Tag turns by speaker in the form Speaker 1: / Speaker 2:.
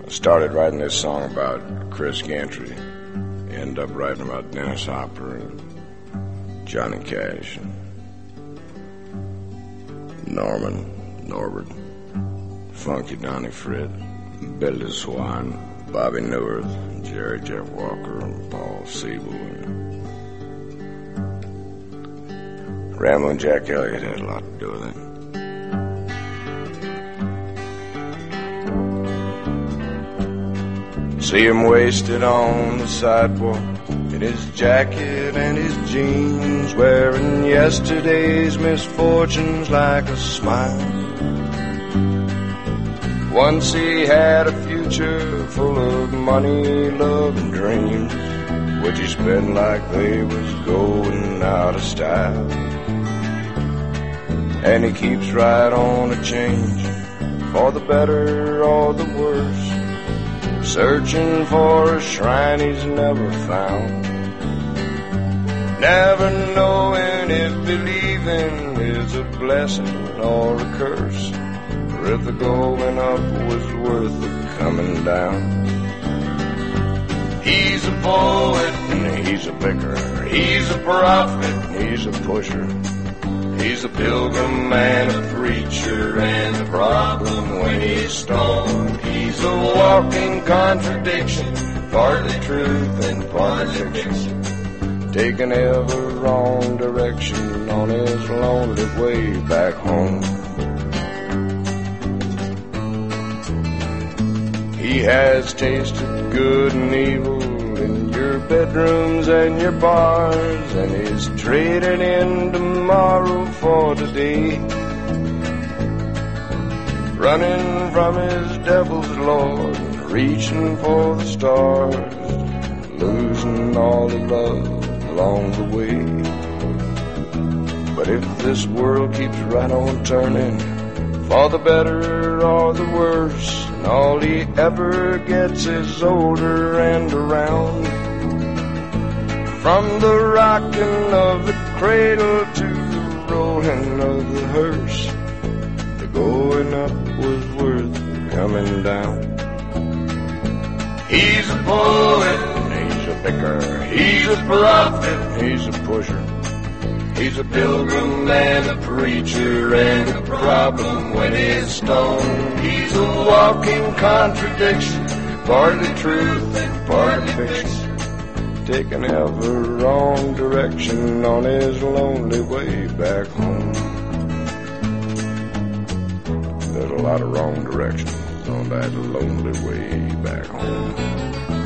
Speaker 1: I started writing this song about Chris Gantry. Ended up writing about Dennis Hopper and Johnny Cash and Norman, Norbert, Funky Donnie Fred, Billy Swan, Bobby Newirth, Jerry Jeff Walker, and Paul Siebel. Ramblin' Jack Elliott had a lot to do with it. See him wasted on the sidewalk in his jacket and his jeans, wearing yesterday's misfortunes like a smile. Once he had a future full of money, love, and dreams, which he spent like they was going out of style. And he keeps right on a change, for the better or the worse, searching for a shrine he's never found, never knowing if believing is a blessing or a curse, or if the going up was worth the coming down. He's a poet and he's a vicar, he's a prophet and he's a pusher, he's a pilgrim and a preacher, and the problem when he's stoned, he's a walking contradiction, partly truth and partly fiction, taking ever wrong direction on his lonely way back home. He has tasted good and evil in your bedrooms and your bars, and he's traded in tomorrow for today, running from his devil's lord, reaching for the stars, losing all the love along the way. But if this world keeps right on turning, for the better or the worse, and all he ever gets is older and around, from the rocking of the cradle to the rolling of the hearse, the going up was worth coming down. He's a poet and he's a vicar, he's a prophet and he's a pusher, he's a pilgrim and a preacher, and the problem when he's stoned, he's a walking contradiction, partly truth and partly fiction, taking ever wrong direction on his lonely way back home. There's a lot of wrong directions on that lonely way back home.